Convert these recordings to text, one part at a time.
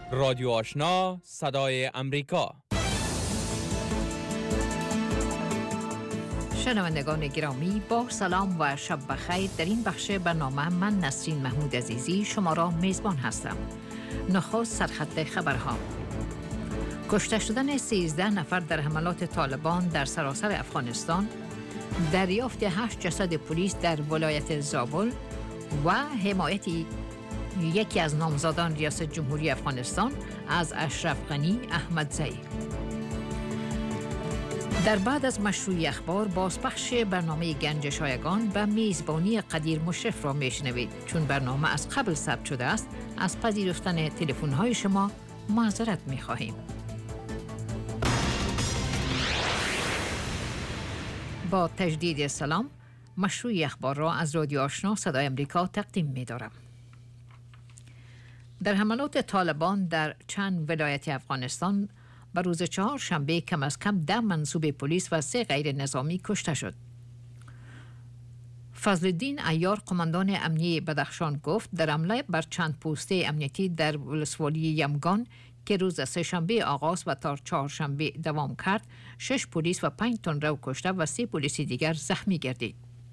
رادیو آشنا صدای امریکا. شنوندگان گرامی، با سلام و شب بخیر. در این بخش برنامه من نسرین محمود عزیزی شما را میزبان هستم. نخست سرخط خبرها. کشته شدن 13 نفر در حملات طالبان در سراسر افغانستان، دریافت 8 جسد پلیس در ولایت زابل و حمایت یکی از نامزدان ریاست جمهوری افغانستان از اشرف غنی احمدزی. در بعد از مشروع اخبار، بازپخش برنامه گنج شایگان و میزبانی قدیر مشرف را میشنوید. چون برنامه از قبل ثبت شده است، از پذیرفتن تلفن‌های شما معذرت می‌خواهیم. با تجدید سلام، مشروع اخبار را از رادیو آشنا صدای امریکا تقدیم می‌دارم. در حملات طالبان در چند ولایت افغانستان به روز چهارشنبه کم از کم 10 منصوب پلیس و 3 غیر نظامی کشته شد. فضلالدین عیار، قماندان امنیه بدخشان، گفت در حمله بر چند پوسته امنیتی در ولسوالی یمگان که روز سه‌شنبه آغاز و تا چهارشنبه دوام کرد، 6 پلیس و 5 تندرو کشته و 3 پلیس دیگر زخمی گردید.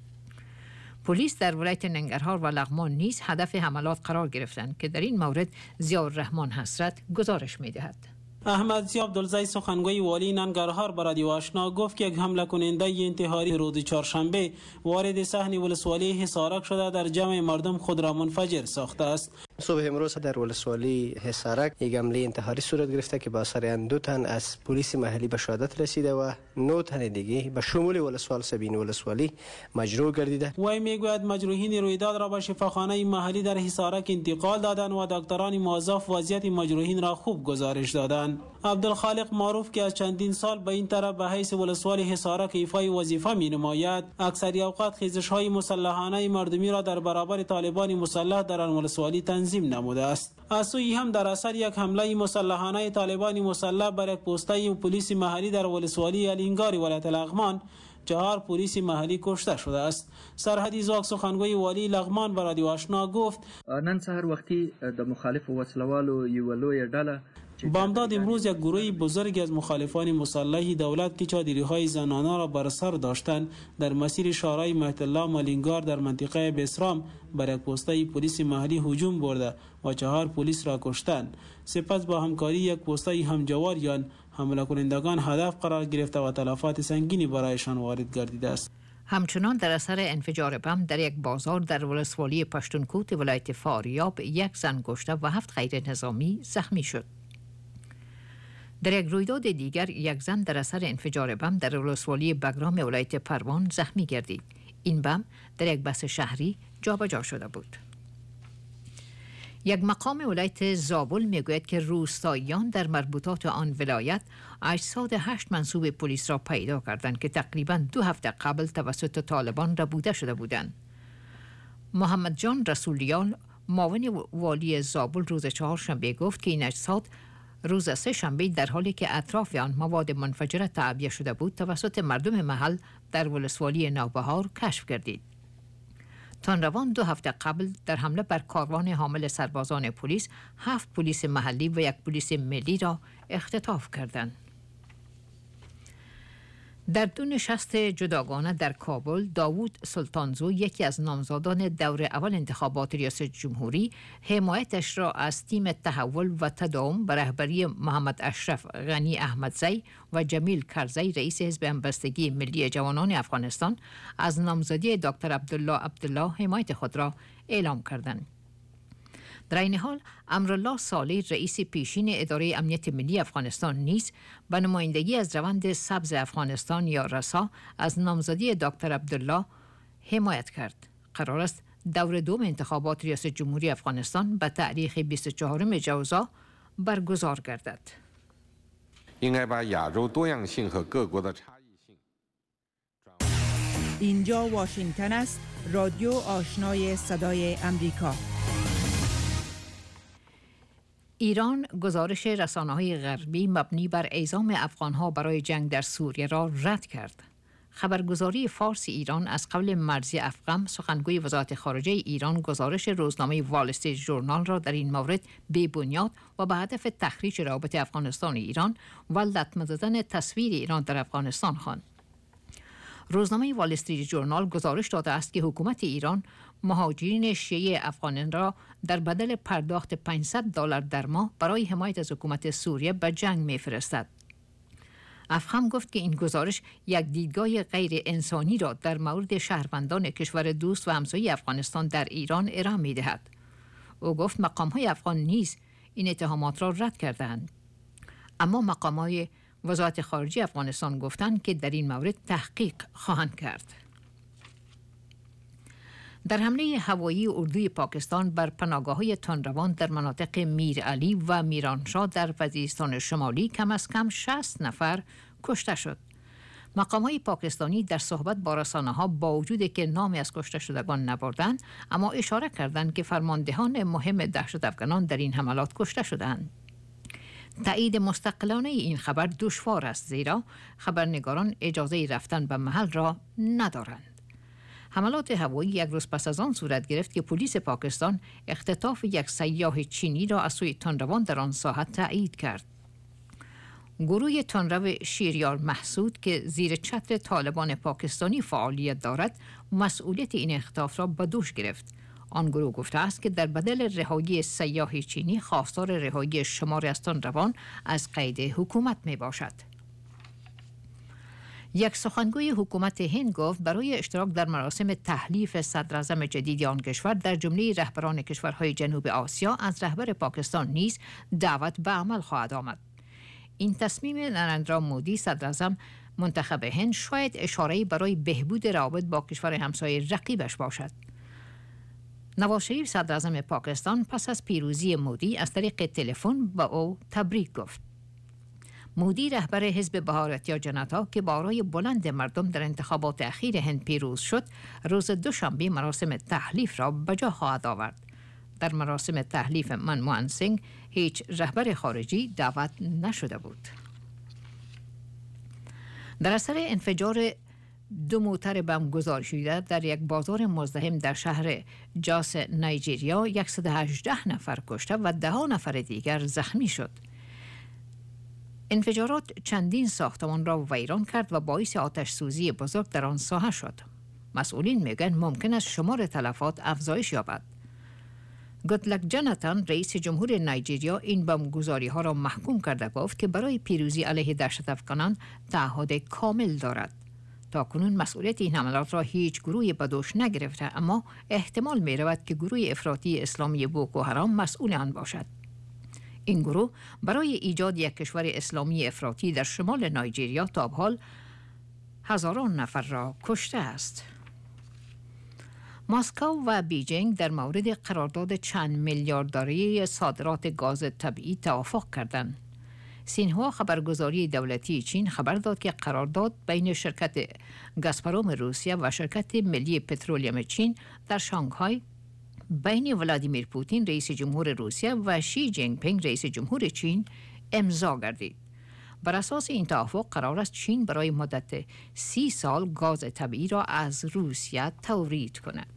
پلیس در ولایت ننگرهار و لغمان نیز هدف حملات قرار گرفتند که در این مورد ضیاءالرحمن حسرت گزارش می‌دهد. احمدزی عبدالزی، سخنگوی والی ننگرهار، به رادیو آشنا گفت که یک حمله کننده انتحاری روز چهارشنبه وارد صحن ولسوالی حصارک شده در جمع مردم خود را منفجر ساخته است. صبح امروز در ولسوالی حصارک یک حمله انتحاری صورت گرفته که با اثر 2 تن از پلیس محلی به شهادت رسیده و 9 تن دیگه به شمول ولسوال سبین ولسوالی مجروح گردیده. وی میگوید مجروحین رویداد را به شفاخانه محلی در حصارک انتقال دادند و دکتران موظف وضعیت مجروحین را خوب گزارش دادند. عبدالخالق معروف که از چندین سال به این طرف به حیث ولسوالی حصارک ایفای وظیفه می نماید، اکثر اوقات خیزش‌های مسلحانه مردمی را در برابر طالبان مسلح در آن ولسوالی تنظیم نموده است. از سوی هم در اثر یک حمله مسلحانه طالبان مسلح بر یک پوسته پلیس محلی در ولسوالی الینگار ولایت لغمان، 4 پلیس محلی کشته شده است. سرحدی زاک، سخنگوی والی لغمان، به رادیو آشنا گفت نن سحر وختي د مخالف وسلوالو یو لوی ډله بامداد امروز یک گروه بزرگ از مخالفان مسلح دولت که چادری‌های زنانه را بر سر داشتند در مسیر شارع مهد الله مالینگار در منطقه بسرام بر یک پوسته پلیس محلی هجوم برده و 4 پلیس را کشتند. سپس با همکاری یک پوسته همجواریان، حمله کنندگان هدف قرار گرفته و تلفات سنگینی برایشان وارد گردیده است. همچنان در اثر انفجار بم در یک بازار در ولسوالی پشتونکوت ولایت فاریاب، 1 زن کشته و 7 غیر نظامی زخمی شد. در یک رویداد دیگر، 1 زن در اثر انفجار بم در ولسوالی بگرام ولایت پروان زخمی گردید. این بم در یک بس شهری جابجا شده بود. یک مقام ولایت زابل میگوید که روستاییان در مربوطات آن ولایت اجساد 8 منصوب پلیس را پیدا کردند که تقریباً 2 هفته قبل توسط طالبان ربوده شده بودند. محمد جان رسولیان، معاون والی زابل، روز چهارشنبه گفت که این اجساد روز سه‌شنبه در حالی که اطراف آن مواد منفجره تعبیه شده بود توسط مردم محل در ولسوالی نوبهار کشف گردید. تانروان 2 هفته قبل در حمله بر کاروان حامل سربازان پلیس 7 پلیس محلی و 1 پلیس ملی را اختطاف کردند. در 2 نشست جداگانه در کابل، داوود سلطانزو، یکی از نامزدان دور اول انتخابات ریاست جمهوری، حمایتش را از تیم تحول و تداوم به رهبری محمد اشرف غنی احمدزی و جمیل کرزی، رئیس حزب همبستگی ملی جوانان افغانستان، از نامزدی دکتر عبدالله حمایت خود را اعلام کردند. در این حال، امرالله صالح، رئیس پیشین اداره امنیت ملی افغانستان، نیز به نمایندگی از روند سبز افغانستان یا رسا از نامزدی دکتر عبدالله حمایت کرد. قرار است دور دوم انتخابات ریاست جمهوری افغانستان به تاریخ 24 جوزا برگزار گردد. اینجا واشنگتن است، رادیو آشنای صدای امریکا. ایران گزارش رسانه‌های غربی مبنی بر اعزام افغان‌ها برای جنگ در سوریه را رد کرد. خبرگزاری فارس ایران از قول مرضی افغم سخنگوی وزارت خارجه ایران گزارش روزنامه وال استریت ژورنال را در این مورد بی بنیاد و به هدف تخریب روابط افغانستان ایران و لطمه زدن تصویر ایران در افغانستان خواند. روزنامه وال استریت ژورنال گزارش داده است که حکومت ایران مهاجرین شیعه افغان را در بدل پرداخت $500 در ماه برای حمایت از حکومت سوریه به جنگ می‌فرستد. افخم گفت که این گزارش یک دیدگاه غیر انسانی را در مورد شهروندان کشور دوست و همسایه افغانستان در ایران ارائه می‌دهد. او گفت مقام‌های افغان نیز این اتهامات را رد کردند. اما مقام‌های وزارت خارجه افغانستان گفتند که در این مورد تحقیق خواهند کرد. در حمله هوایی اردوی پاکستان بر پناهگاه‌های تندروان در مناطق میرعلی و میرانشاه در وزیرستان شمالی کم از کم 60 نفر کشته شد. مقام‌های پاکستانی در صحبت با رسانه‌ها با وجود که نامی از کشته شدگان نبردند، اما اشاره کردند که فرماندهان مهم دهشت افغانان در این حملات کشته شدند. تایید مستقلانه این خبر دشوار است، زیرا خبرنگاران اجازه رفتن به محل را ندارند. حملات هوایی یک روز پس از آن صورت گرفت که پلیس پاکستان اختطاف یک سیاح چینی را از سوی تندروان در آن ساحت تایید کرد. گروه تندرو شیریار محسود که زیر چتر طالبان پاکستانی فعالیت دارد، مسئولیت این اختطاف را به دوش گرفت. آن گروه گفته است که در بدل رهایی سیاح چینی خواستار رهایی شماری از تندروان از قید حکومت می باشد. یک سخنگوی حکومت هند گفت برای اشتراک در مراسم تحلیف صدراعظم جدید آن کشور در جمله رهبران کشورهای جنوب آسیا از رهبر پاکستان نیز دعوت به عمل خواهد آمد. این تصمیم نریندرا مودی صدراعظم منتخب هند شاید اشاره‌ای برای بهبود روابط با کشور همسایه رقیبش باشد. نواز شریف صدراعظم پاکستان پس از پیروزی مودی از طریق تلفن به او تبریک گفت. مودی رهبر حزب بهارتیا جنتا که با رای بلند مردم در انتخابات اخیر هند پیروز شد، روز دوشنبه مراسم تحلیف را به جا خواهد آورد. در مراسم تحلیف منموهن سینگ هیچ رهبر خارجی دعوت نشده بود. در اثر انفجار 2 موتر بم گذاری شده در یک بازار مزدحم در شهر جاس نایجریا 118 نفر کشته و 10 نفر دیگر زخمی شد. انفجارات چندین ساختمان را ویران کرد و باعث آتش سوزی بزرگ در آن ساحه شد. مسئولین میگن ممکن است شمار تلفات افزایش یابد. گودلک جاناتان رئیس جمهور نایجریا این بمبگذاری ها را محکوم کرده گفت که برای پیروزی علیه دهشت افغانان تعهد کامل دارد. تاکنون مسئولیت این حملات را هیچ گروهی به دوش نگرفته، اما احتمال می رود که گروه افراطی اسلامی بوکو حرام مسئول آن باشد. این گروه برای ایجاد یک کشور اسلامی افراطی در شمال نایجریا تا به حال هزاران نفر را کشته است. مسکو و بیجینگ در مورد قرارداد چند میلیارد دلاری صادرات گاز طبیعی توافق کردند. سینهوا خبرگزاری دولتی چین خبر داد که قرارداد بین شرکت گازپروم روسیه و شرکت ملی پترولیم چین در شانگهای بین ولادیمیر پوتین رئیس جمهور روسیه و شی جین پینگ رئیس جمهور چین امضا گردید. بر اساس این توافق قرار است چین برای مدت 30 سال گاز طبیعی را از روسیه تورید کند.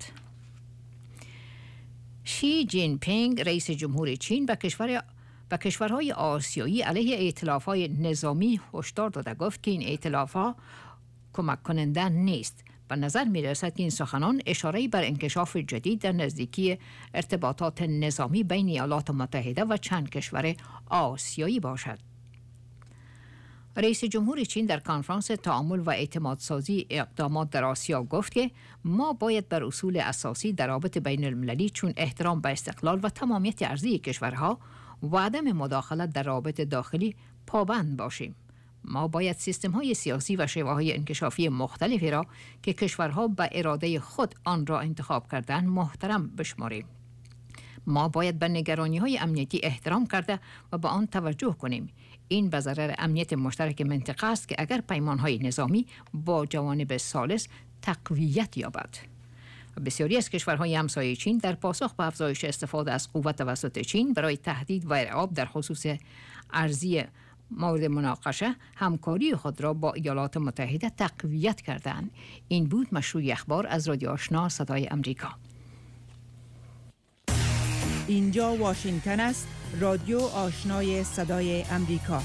شی جین پینگ رئیس جمهور چین به کشورهای آسیایی علیه ائتلاف‌های نظامی هشدار داده گفت که این ائتلاف‌ها کمک کننده نیست. به نظر می رسد که این سخنان اشاره‌ای بر انکشاف جدید در نزدیکی ارتباطات نظامی بین ایالات متحده و چند کشور آسیایی باشد. رئیس جمهور چین در کنفرانس تعامل و اعتمادسازی اقدامات در آسیا گفت که ما باید بر اصول اساسی در روابط بین المللی چون احترام به استقلال و تمامیت ارضی کشورها و عدم مداخلت در روابط داخلی پابند باشیم. ما باید سیستم‌های سیاسی و شیوه‌های انکشافی مختلفی را که کشورها به اراده خود آن را انتخاب کردند محترم بشماریم. ما باید به نگرانی‌های امنیتی احترام کرده و به آن توجه کنیم. این به ضرر امنیت مشترک منطقه است که اگر پیمان‌های نظامی با جوانب ثالث تقویت یابد. بسیاری از کشورهای همسایه چین در پاسخ به افزایش استفاده از قوت توسط چین برای تهدید و ارعاب در خصوص ارضی مورد مناقشه همکاری خود را با ایالات متحده تقویت کردند. این بود مشروع اخبار از رادیو آشنا صدای امریکا. اینجا واشنگتن است، رادیو آشنای صدای امریکا.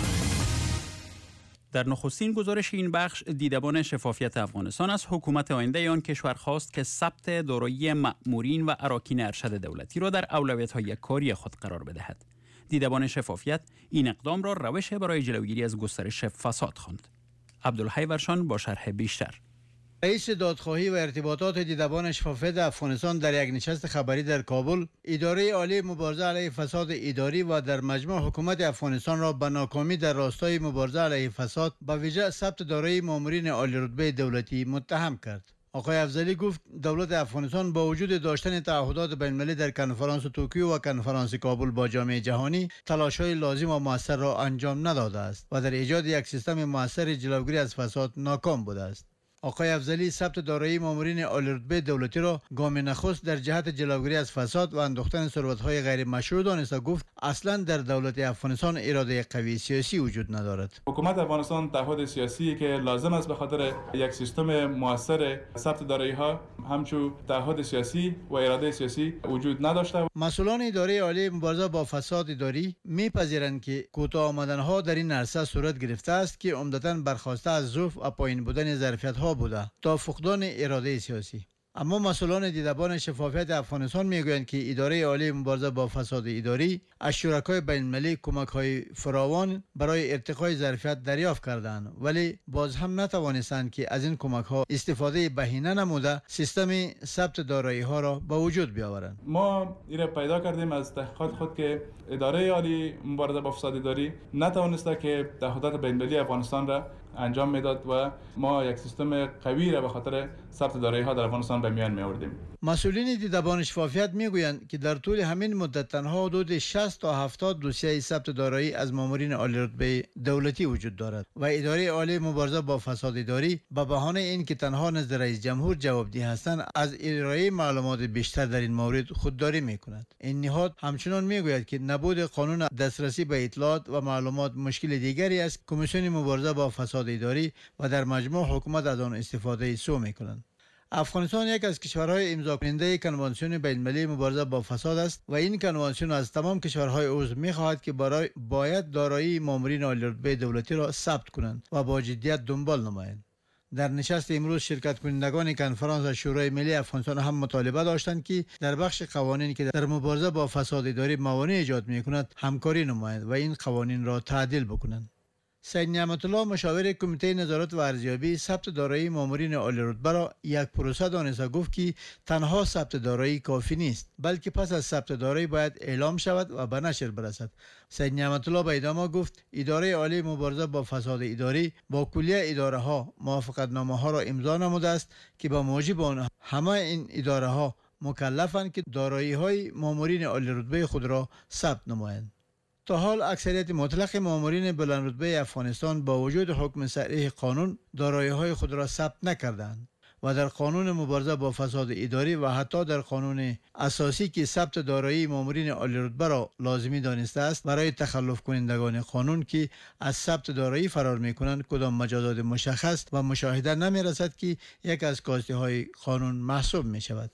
در نخستین گزارش این بخش، دیدبان شفافیت افغانستان از حکومت آینده آن کشور خواست که ثبت دارایی مأمورین و اراکین ارشد دولتی را در اولویت‌های کاری خود قرار بدهد. دیدبان شفافیت این اقدام را روش برای جلوگیری از گسترش فساد خواند. عبدالحی ورشان با شرح بیشتر. رئیس دادخواهی و ارتباطات دیدبان شفافیت افغانستان در یک نشست خبری در کابل، اداره عالی مبارزه علیه فساد اداری و در مجمع حکومت افغانستان را به ناکامی در راستای مبارزه علیه فساد به ویژه ثبت دارایی مامورین عالی رتبه دولتی متهم کرد. آقای افضلی گفت دولت افغانستان با وجود داشتن تعهدات بین‌المللی در کنفرانس توکیو و کنفرانس کابل با جامعه جهانی، تلاش‌های لازم و موثر را انجام نداده است و در ایجاد یک سیستم موثر جلوگیری از فساد ناکام بوده است. آقای افضلی ثبت دارایی مامورین عالی رتبه دولتی را گام نخست در جهت جلوگیری از فساد و اندوختن ثروت‌های غیر مشروع دانسته. گفت اصلا در دولت افغانستان اراده قوی سیاسی وجود ندارد. حکومت افغانستان تعهد سیاسی که لازم است به خاطر یک سیستم موثر ثبت دارایی‌ها، همچون تعهد سیاسی و اراده سیاسی وجود نداشته. مسئولان اداره عالی مبارزه با فساد اداری می‌پذیرند که کوتاه آمدن‌ها در این عرصه صورت گرفته است که عمدتاً برخواسته از ضعف و پایین بودن ظرفیت‌ها بوده تا فقدان اراده سیاسی. اما مسئولان دیدبان شفافیت افغانستان میگویند که اداره عالی مبارزه با فساد اداری از شرکای بین‌المللی کمک‌های فراوان برای ارتقای ظرفیت دریافت کردند، ولی باز هم نتوانستند که از این کمک‌ها استفاده بهینه نموده سیستم ثبت دارایی‌ها را به وجود بیاورند. ما این را پیدا کردیم از تحقیقات خود که اداره عالی مبارزه با فساد اداری نتوانسته که تعهدات بین‌المللی افغانستان را انجام میداد و ما یک سیستم قوی را به خاطر ثبت دارایی‌ها در افغانستان به میان می‌آوردیم. مسئولین دیدبان شفافیت میگویند که در طول همین مدت تنها حدود 60 تا 70 دوسیه ثبت دارایی از مامورین عالی رتبه دولتی وجود دارد و اداره عالی مبارزه با فساد اداری به بهانه اینکه تنها نزد رئیس جمهور جوابدeh هستند از ارائه معلومات بیشتر در این مورد خودداری میکند. این نهاد همچنان میگوید که نبود قانون دسترسی به اطلاعات و معلومات مشکل دیگری است. کمیسیون مبارزه با فساد اداری و در مجموع حکومت از آن استفاده سوء میکنند. افغانستان یک از کشورهای امضا کننده کنوانسیون بین‌المللی مبارزه با فساد است و این کنوانسیون از تمام کشورهای عضو می‌خواهد که باید دارایی مامورین عالی رتبه دولتی را ثبت کنند و با جدیت دنبال نمایند. در نشست امروز شرکت کنندگان کنفرانس شورای ملی افغانستان هم مطالبه داشتند که در بخش قوانینی که در مبارزه با فساد اداری موانع ایجاد می‌کند همکاری نمایند و این قوانین را تعدیل بکنند. سید نعمت الله مشاور کمیته نظارت و ارزیابی ثبت دارایی مامورین عالی رتبه را یک پروسه دانسته. گفت که تنها ثبت دارایی کافی نیست، بلکه پس از ثبت دارایی باید اعلام شود و به نشر برسد. سید نعمت الله به ادامه گفت اداره عالی مبارزه با فساد اداری با کلیه اداره ها موافقت نامه ها را امضا نموده است که با موجب آن همه این اداره ها مکلفند که دارایی های مامورین عالی رتبه خود را ثبت نمایند. تا حال اکثریت مطلق مامورین بلند رتبه افغانستان با وجود حکم صریح قانون دارایی‌های خود را ثبت نکردند و در قانون مبارزه با فساد اداری و حتی در قانون اساسی که ثبت دارایی مامورین عالی رتبه را لازمی دانسته است برای تخلف کنندگان قانون که از ثبت دارایی فرار می‌کنند کدام مجازات مشخص و مشاهده نمی‌رسد که یک از کاسته‌های قانون محسوب می‌شود.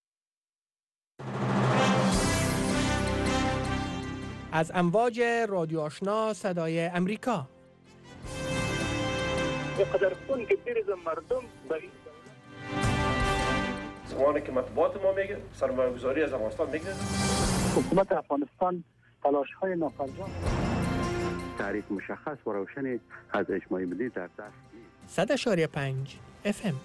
از امواج رادیو آشنا صدای امریکا. بقدر خون که بریزم مردم به این زمانی که مطبوعات ما میگه سرمایه‌گذاری از افغانستان میگه حکومت افغانستان تلاش‌های نافرجام تعریف مشخص و روشن از اجماع ملی در دست 100.5 FM.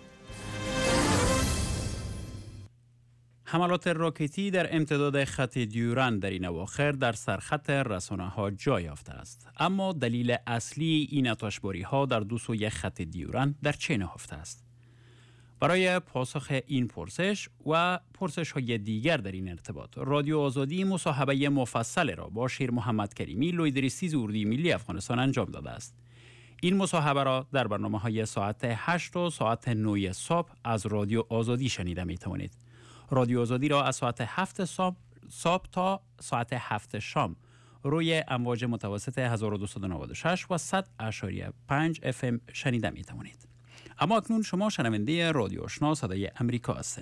حملات راکتی در امتداد خط دیورند در این اواخر در سرخط رسانه‌ها جای یافته است. اما دلیل اصلی این آتشباری‌ها در دو سوی خط دیورند در چه نهفته است؟ برای پاسخ این پرسش و پرسش‌های دیگر در این ارتباط، رادیو آزادی مصاحبه مفصل را با شیر محمد کریمی، لویدریسیز اردوی ملی افغانستان انجام داده است. این مصاحبه را در برنامه‌های ساعت 8 و ساعت 9 صبح از رادیو آزادی شنیده می‌توانید. رادیو آزادی را از ساعت 7 صبح تا ساعت 7 شام روی امواج متوسط 1296 و 100.5 FM شنیده می توانید. اما اکنون شما شنونده رادیو آشنا صدای امریکا هستند.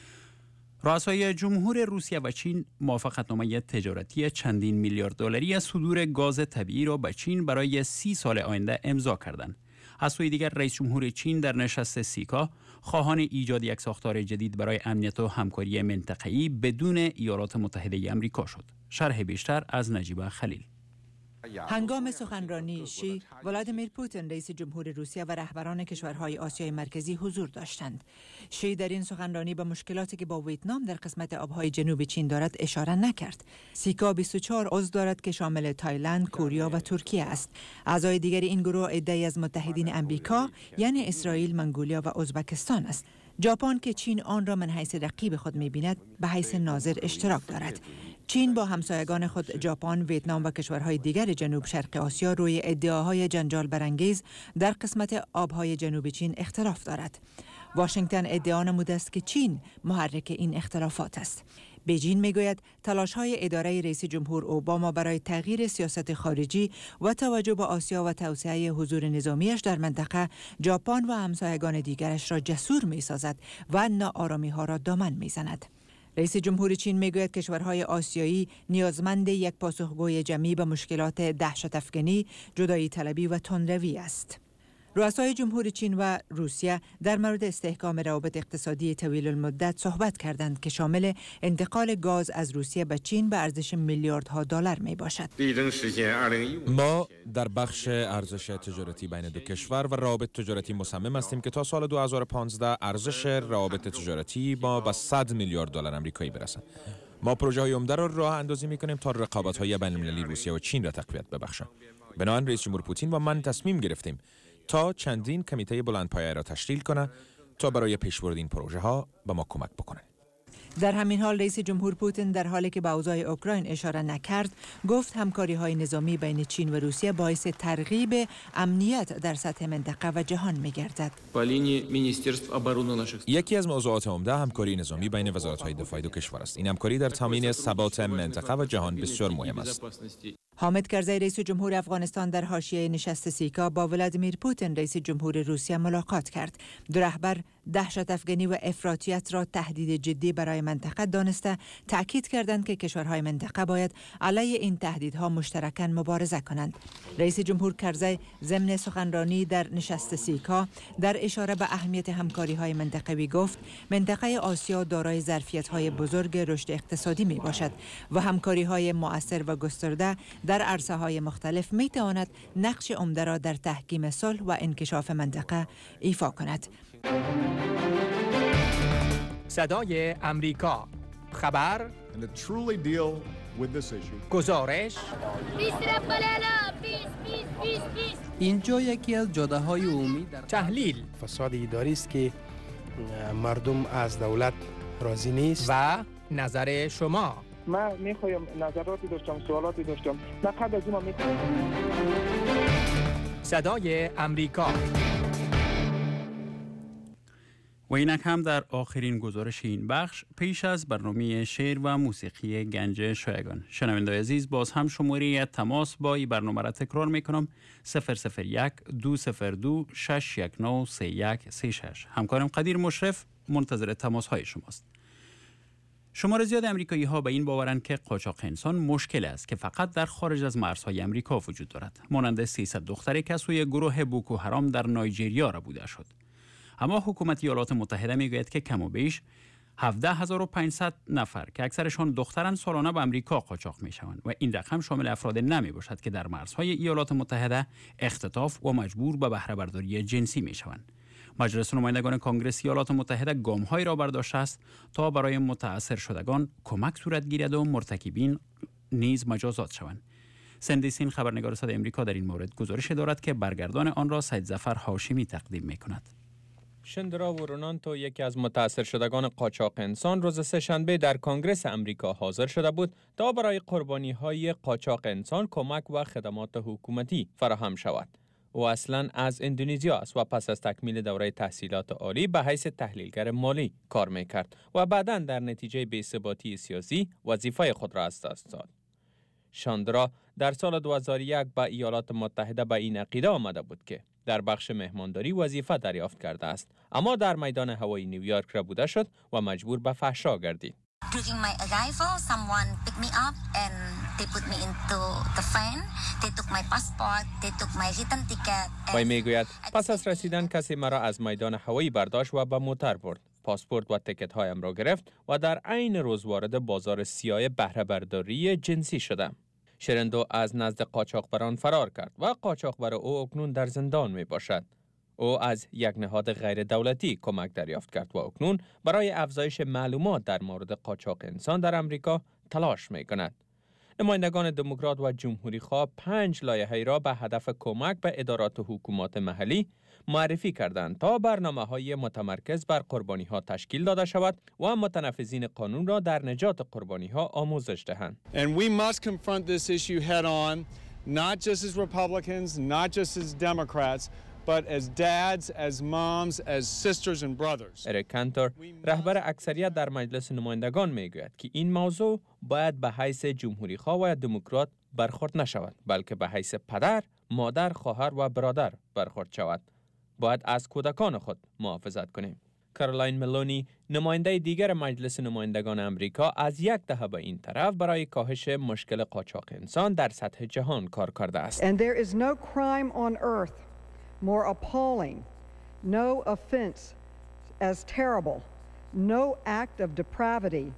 رؤسای جمهور روسیه و چین موافقتنامه تجارتی چندین میلیارد دلاری از صدور گاز طبیعی را به چین برای 30 سال آینده امضا کردند. از سوی دیگر رئیس جمهور چین در نشست سیکا خواهان ایجاد یک ساختار جدید برای امنیت و همکاری منطقه‌ای بدون ایالات متحده آمریکا شد. شرح بیشتر از نجیبه خلیل. هنگام سخنرانی شی، ولادیمیر پوتین رئیس جمهور روسیه و رهبران کشورهای آسیای مرکزی حضور داشتند. شی در این سخنرانی به مشکلاتی که با ویتنام در قسمت آبهای جنوب چین دارد اشاره نکرد. سیکا 24 عضو دارد که شامل تایلند، کوریا و ترکیه است. اعضای دیگر این گروه عده‌ای از متحدین آمریکا یعنی اسرائیل، منگولیا و ازبکستان است. ژاپن که چین آن را من حیث رقیب خود می‌بیند به حیث ناظر اشتراک دارد. چین با همسایگان خود ژاپن، ویتنام و کشورهای دیگر جنوب شرق آسیا روی ادعاهای جنجال برانگیز در قسمت آبهای جنوب چین اختلاف دارد. واشنگتن ادعا نموده است که چین محرک این اختلافات است. بیجین میگوید تلاش‌های اداره رئیس جمهور اوباما برای تغییر سیاست خارجی و توجه به آسیا و توسعه حضور نظامیش در منطقه ژاپن و همسایگان دیگرش را جسور می‌سازد و ناآرامی‌ها را دامن می‌زند. رئیس جمهور چین میگوید کشورهای آسیایی نیازمند یک پاسخگوی جمعی به مشکلات دهشت‌افکنی، جدایی طلبی و تندروی است. رؤسای جمهور چین و روسیه در مورد استحکام روابط اقتصادی طویل المدت صحبت کردند که شامل انتقال گاز از روسیه به چین به ارزش میلیاردها دلار می باشد. ما در بخش ارزش تجارتی بین دو کشور و روابط تجارتی مصمم هستیم که تا سال 2015 ارزش روابط تجارتی ما به 100 میلیارد دلار آمریکایی برسد. ما پروژه های عمده را راه اندازی می کنیم تا رقابت های بین المللی روسیه و چین را تقویت ببخشند. بنابراین رئیس جمهور پوتین و من تصمیم گرفتیم تا چندین کمیته بلندپایه را تشکیل کنه تا برای پیشبرد این پروژه ها به ما کمک بکنه. در همین حال رئیس جمهور پوتین در حالی که به اوضاع اوکراین اشاره نکرد، گفت همکاری‌های نظامی بین چین و روسیه باعث ترغیب امنیت در سطح منطقه و جهان می‌گردد. یکی از موضوعات عمده همکاری نظامی بین وزارت‌های دفاع دو کشور است. این همکاری در تامین ثبات منطقه و جهان بسیار مهم است. حامد کرزی رئیس جمهور افغانستان در حاشیه نشست سیکا با ولادیمیر پوتین رئیس جمهور روسیه ملاقات کرد. دو رهبر دهشت افکنی و افراطیت را تهدید جدی برای منطقه دانسته تأکید کردند که کشورهای منطقه باید علیه این تهدیدها مشترکاً مبارزه کنند. رئیس جمهور کرزی ضمن سخنرانی در نشست سیکا در اشاره به اهمیت همکاری‌های منطقوی گفت منطقه آسیا دارای ظرفیت‌های بزرگ رشد اقتصادی میباشد و همکاری‌های مؤثر و گسترده در عرصه‌های مختلف می‌تواند نقش عمده را در تحکیم صلح و انکشاف منطقه ایفا کند. صدای امریکا، خبر، گزارش. اینجا یکی از جاده‌های عمومی در تحلیل. فساد اداری است که مردم از دولت راضی نیست و نظر شما. من میخوایم نظراتی داشتم، سوالاتی داشتم. لقد از ما میخوایم. صدای امریکا. و اینک هم در آخرین گزارش این بخش پیش از برنامه شعر و موسیقی گنج شایگان. شنوندگان عزیز، باز هم شماره تماس با این برنامه را تکرار میکنم: 001 202 619 3136. همکارم قدیر مشرف منتظر تماس های شماست. شمار زیاد امریکایی ها به این باورند که قاچاق انسان مشکل است که فقط در خارج از مرزهای امریکا وجود دارد، مانند 300 دختری که سوی گروه بوکو حرام در نایجریا را بوده شد. اما حکومت ایالات متحده میگوید که کم و بیش 17500 نفر که اکثرشان دختران سالانه به امریکا قاچاق میشوند و این رقم شامل افراد نمی باشد که در مرزهای ایالات متحده اختطاف و مجبور به بهره برداری جنسی میشوند. مجلس نمایندگان کنگره ایالات متحده گام‌هایی را برداشته است تا برای متأثر شدگان کمک صورت گیرد و مرتکبین نیز مجازات شوند. سندیسین خبرنگار صدای امریکا در این مورد گزارش دارد که برگردان آن را سید ظفر هاشمی تقدیم می‌کند. شندرا ورونانتو، یکی از متأثر شدگان قاچاق انسان، روز سه‌شنبه در کنگره امریکا حاضر شده بود تا برای قربانی‌های قاچاق انسان کمک و خدمات حکومتی فراهم شود. او اصلاً از اندونزیا است و پس از تکمیل دوره تحصیلات عالی به حیث تحلیلگر مالی کار می‌کرد و بعداً در نتیجه بی‌ثباتی سیاسی وظیفه خود را از دست داد. شاندرا در سال 2001 به ایالات متحده به این عقیده آمده بود که در بخش مهمانداری وظیفه دریافت کرده است، اما در میدان هوایی نیویورک ربوده شد و مجبور به فحشا گردید. During my arrival, someone picked me up and they put me into the van. They took my passport, they took my return ticket. وی میگوید پس از رسیدن کسی مرا از میدان هوایی برداشت و به موتر برد. پاسپورت و تیکت هایم را گرفت و در عین روز وارد بازار سیاه بهره برداری جنسی شدم. شرندو از نزد قاچاقبران فرار کرد و قاچاقبر او اکنون در زندان می باشد. او از یک نهاد غیر دولتی کمک دریافت کرد و اکنون برای افزایش معلومات در مورد قاچاق انسان در امریکا تلاش می کند. نمایندگان دموکرات و جمهوری خواه 5 لایحه‌ای را به هدف کمک به ادارات حکومت محلی معرفی کردند تا برنامه‌های متمرکز بر قربانی‌ها تشکیل داده شود و متنفذین قانون را در نجات قربانی‌ها آموزش دهند. And we must confront this issue head on, not just as Republicans, not just as Democrats, but as dads, as moms, as sisters and brothers. اریک کانتور رهبر اکثریت در مجلس نمایندگان میگوید که این موضوع باید به حیث جمهوری خواه و دموکرات برخورد نشود، بلکه به حیث پدر، مادر، خواهر و برادر برخورد شود. باید از کودکان خود محافظت کنیم. کارولین ملونی نماینده دیگر مجلس نمایندگان امریکا از یک دهه به این طرف برای کاهش مشکل قاچاق انسان در سطح جهان کار کرده است. And there is no crime on earth more appalling, no offense as terrible, no act of depravity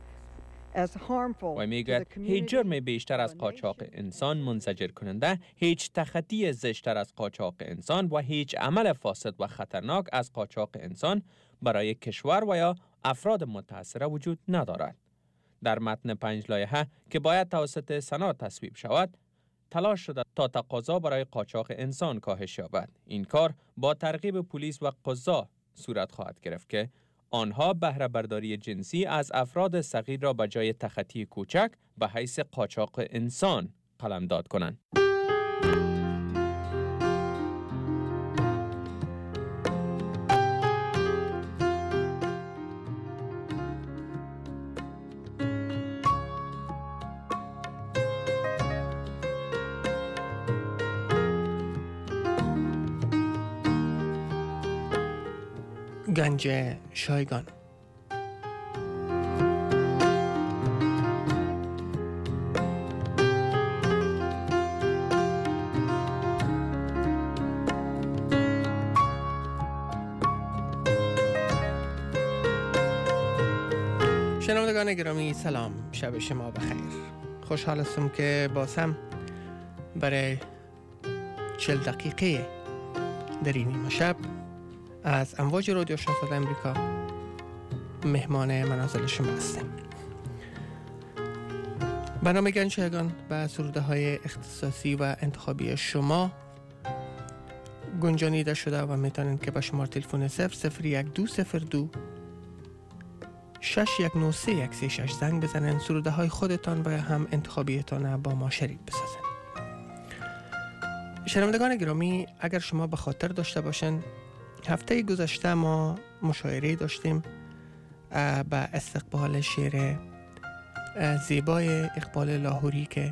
as harmful. و میگوید هیچ جرم بیشتر از قاچاق انسان منزجر کننده، هیچ تخطی زشتر از قاچاق انسان و هیچ عمل فاسد و خطرناک از قاچاق انسان برای کشور و یا افراد متأثر وجود ندارد. در متن 5 لایحه که باید توسط سنا تصویب شود، تلاش شده تا تقاضا برای قاچاق انسان کاهش یابد. این کار با ترغیب پلیس و قضا صورت خواهد گرفت که آنها بهره برداری جنسی از افراد صغیر را به جای تخطی کوچک به حیث قاچاق انسان قلمداد کنند. گنج شایگان. شنوندگان گرامی سلام، شب شما بخیر. خوشحال هستم که بازم برای 40 دقیقه در این نیمه شب از امواج رادیو آشنا صدای امریکا مهمان منازل شما هستیم. برنامه گنج شایگان به سروده های اختصاصی و انتخابی شما گنجانیده شده و میتونید که با شماره تلفن 001-202 6193136 زنگ بزنن، سروده های خودتان و هم انتخابیتان با ما شریک بسازن. شنوندگان گرامی، اگر شما به خاطر داشته باشن هفته گذشته ما مشاعره داشتیم به استقبال شعر زیبای اقبال لاهوری که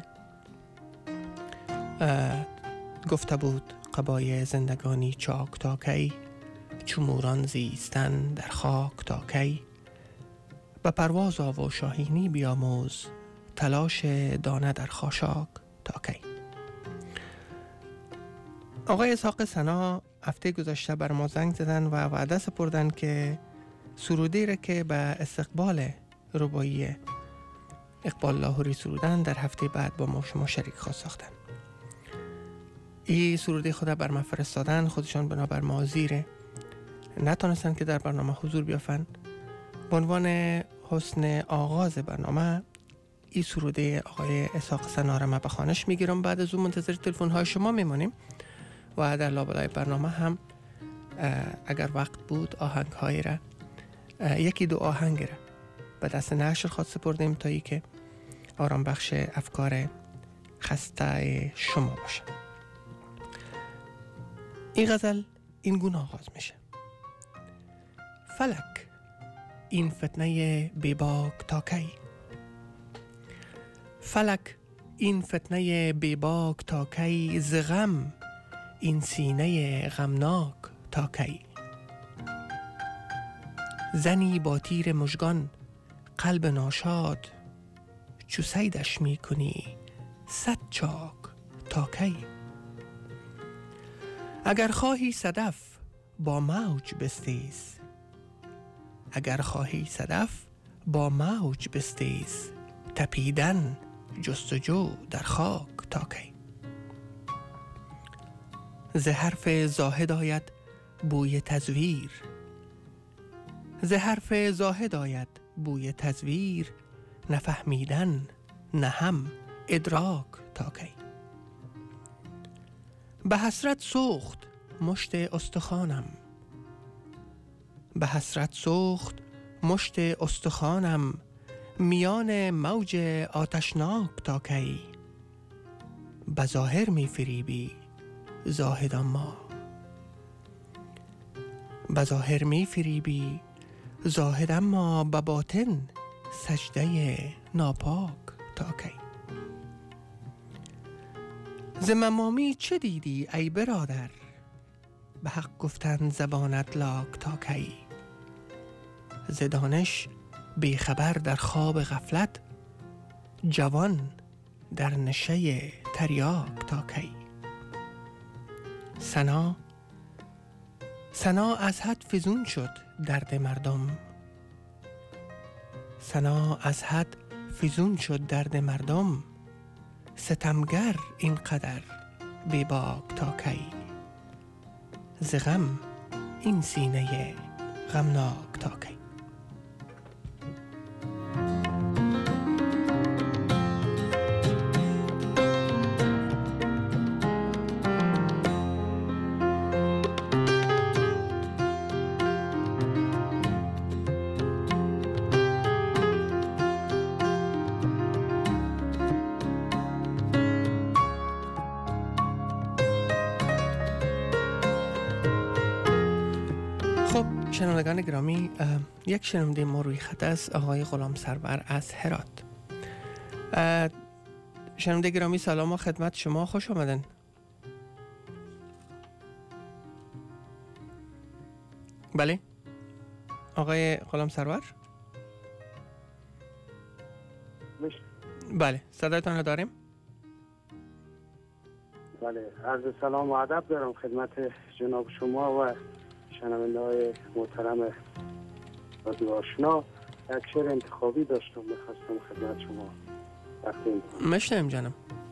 گفته بود قبای زندگانی چاک تا کی، چو موران زیستن در خاک تا کی، به پرواز آو و شاهینی بیاموز، تلاش دانه در خاشاک تا کی. آقای اسحاق سنا هفته گذشته بر ما زنگ زدن و وعده سپردن که سرودی را که به استقبال رباعی اقبال لاهوری سرودن در هفته بعد با ما شما شریک خواهد ساختن. این سرودی خود بر ما فرستادن، خودشان بنابر معاذیر نتونستن که در برنامه حضور بیافن. به عنوان حسن آغاز برنامه این سرودی آقای اسحاق سنا را من به خوانش میگیرم. بعد از اون منتظر تلفن های شما میمانیم و در لابلای برنامه هم اگر وقت بود آهنگ های را یکی دو آهنگ را به دست نشر خواهد سپردیم تا ای که آرام بخش افکار خسته شما باشه. این غزل این گونه آغاز میشه: فلک این فتنه بیباک تا کی، فلک این فتنه بیباک تا کی، ز غم این سینه غمناک تا کی. زنی با تیر مژگان قلب ناشاد، چو صیدش می کنی 100 چاک تا کی. اگر خواهی صدف با موج بستیز، اگر خواهی صدف با موج بستیز، تپیدن جستجو در خاک تا کی. ز حرف زاهد آید بوی تزویر، ز حرف زاهد آید بوی تزویر، نفهمیدن نه هم ادراک تا کی. به حسرت سوخت مشت استخوانم، به حسرت سوخت مشت استخوانم، میان موج آتشناک تا کی. به ظاهر می فریبی زاهد اما، به ظاهر می فریبی زاهد اما، به باطن سجده ناپاک تا کی. ز ممامی چه دیدی ای برادر، به حق گفتن زبانت لاک تا کی. ز دانش بیخبر در خواب غفلت، جوان در نشه تریاک تا کی. ثنا از حد فزون شد درد مردم، ثنا از حد فزون شد درد مردم، ستمگر اینقدر بیباک تا کی. ز غم این سینه غمناک تا کی. شنوندگان گرامی، یک شنونده ما روی خط است، آقای غلام سرور از هرات. شنونده گرامی سلام و خدمت شما، خوش آمدن. بله آقای غلام سرور. بله صدایتان رو داریم. بله عرض سلام و ادب دارم خدمت جناب شما و شنونده های محترم رادیو آشنا. یک شعر انتخابی داشتم میخواستم خدمت شما تقدیم کنم. مشنویم جانم.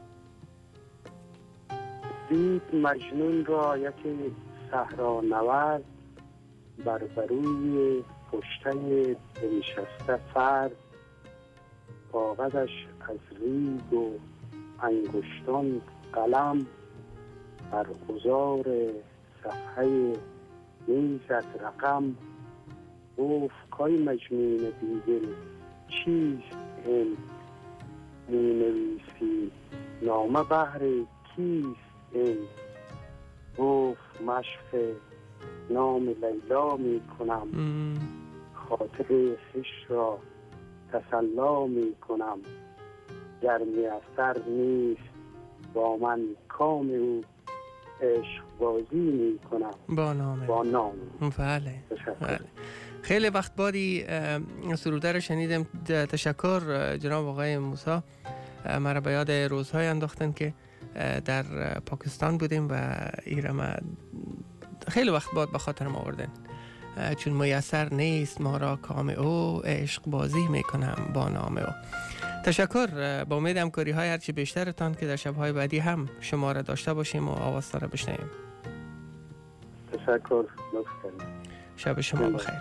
دید مجنون را یکی صحرا نورد، بر بروی پشته بنشسته فرد، کاغذش از ریگ و انگشتان قلم، بر گذار صفحه نیزد رقم. گفت کای مجنون بیدل چیست این می نویسی، نامه بهر کیست این؟ گفت مشق نام لیلا می کنم، خاطر خویش را تسلا می کنم. گر میسر نیست با من کام او، عشق بازی می کنم با نام. بله. خیلی وقت بعدی سروده رو شنیدم. تشکر جناب آقای موسی، مرا به یاد روزهای انداختن که در پاکستان بودیم و ایرما خیلی وقت بعد به خاطرم آوردن. چون میسر نیست ما را کام او، عشق بازی میکنم با نام او. تشکر. با امید همکاری های هرچی بیشترتان که در شبهای بعدی هم شما را داشته باشیم و آواز را بشنویم. تشکر. لطف کنید. شب شما بخیر.